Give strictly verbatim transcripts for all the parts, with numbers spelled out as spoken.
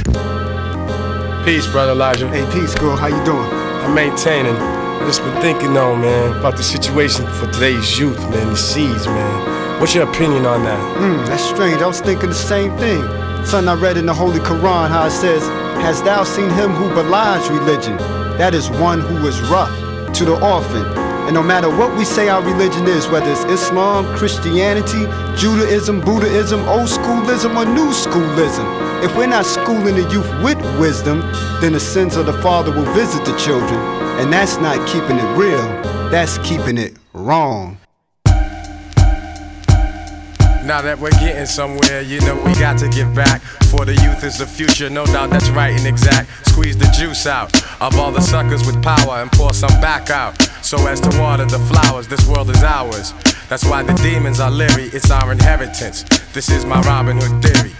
Peace, brother Elijah. Hey, peace, girl. How you doing? I'm maintaining. I just been thinking though, man, about the situation for today's youth, man, these seeds, man. What's your opinion on that? Hmm, that's strange. I was thinking the same thing. Son, I read in the Holy Quran how it says, "Hast thou seen him who belies religion? That is one who is rough to the orphan." And no matter what we say our religion is, whether it's Islam, Christianity, Judaism, Buddhism, old schoolism, or new schoolism, if we're not schooling the youth with wisdom, then the sins of the father will visit the children. And that's not keeping it real, that's keeping it wrong. Now that we're getting somewhere, you know we got to give back. For the youth is the future, no doubt that's right and exact. Squeeze the juice out of all the suckers with power and pour some back out, so as to water the flowers. This world is ours. That's why the demons are leery, it's our inheritance. This is my Robin Hood theory.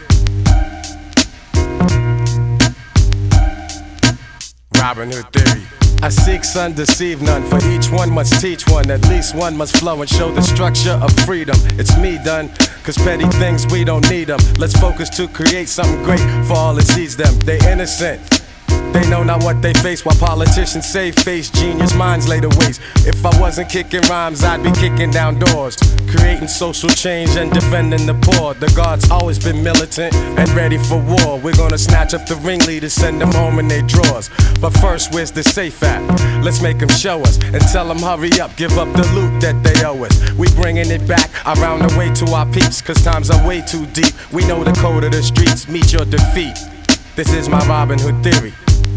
Robin Hood theory. I seek, son, deceive none. For each one must teach one. At least one must flow and show the structure of freedom. It's me done, cause petty things, we don't need them. Let's focus to create something great for all that sees them. They innocent, they know not what they face, while politicians say face genius minds lay to waste. If I wasn't kicking rhymes, I'd be kicking down doors, creating social change and defending the poor. The Guard's always been militant and ready for war. We're gonna snatch up the ringleaders, send them home in their drawers. But first, where's the safe at? Let's make them show us and tell them hurry up, give up the loot that they owe us. We bringing it back around the way to our peeps, cause times are way too deep. We know the code of the streets, meet your defeat. This is my Robin Hood theory.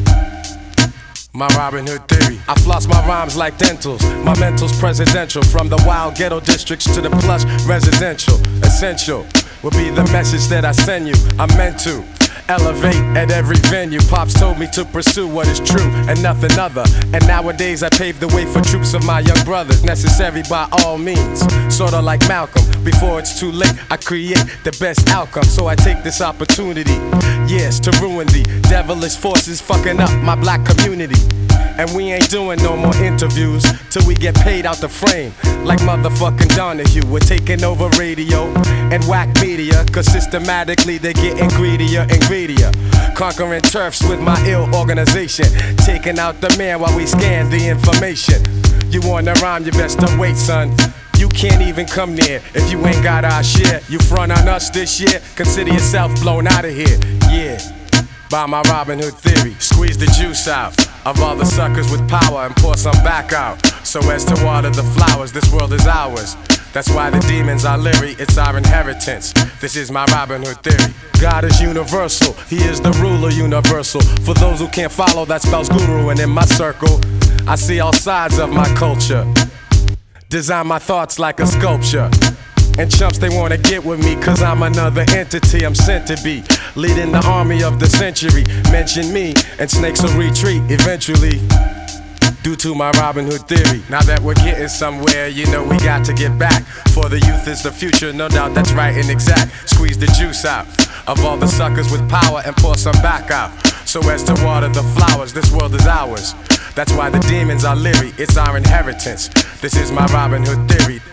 My Robin Hood theory. I floss my rhymes like dentals. My mental's presidential. From the wild ghetto districts to the plush residential. Essential will be the message that I send you. I'm meant to elevate at every venue. Pops told me to pursue what is true and nothing other. And nowadays I pave the way for troops of my young brothers. Necessary by all means. Sorta like Malcolm. Before it's too late, I create the best outcome. So I take this opportunity, yes, to ruin the devilish forces fucking up my black community. And we ain't doing no more interviews till we get paid out the frame. Like motherfucking Donahue, we're taking over radio and whack media, cause systematically they're getting greedier and greedier. Conquering turfs with my ill organization, taking out the man while we scan the information. You wanna rhyme, you best to wait, son. You can't even come near if you ain't got our share. You front on us this year, consider yourself blown out of here. Yeah, by my Robin Hood theory. Squeeze the juice out of all the suckers with power and pour some back out, so as to water the flowers. This world is ours. That's why the demons are leery, it's our inheritance. This is my Robin Hood theory. God is universal, he is the ruler universal. For those who can't follow, that spells guru. And in my circle, I see all sides of my culture. Design my thoughts like a sculpture. And chumps, they wanna get with me, cause I'm another entity, I'm sent to be leading the army of the century. Mention me, and snakes will retreat eventually, due to my Robin Hood theory. Now that we're getting somewhere, you know we got to get back. For the youth is the future, no doubt that's right and exact. Squeeze the juice out of all the suckers with power and pour some back out, so as to water the flowers. This world is ours. That's why the demons are leery, it's our inheritance. This is my Robin Hood theory.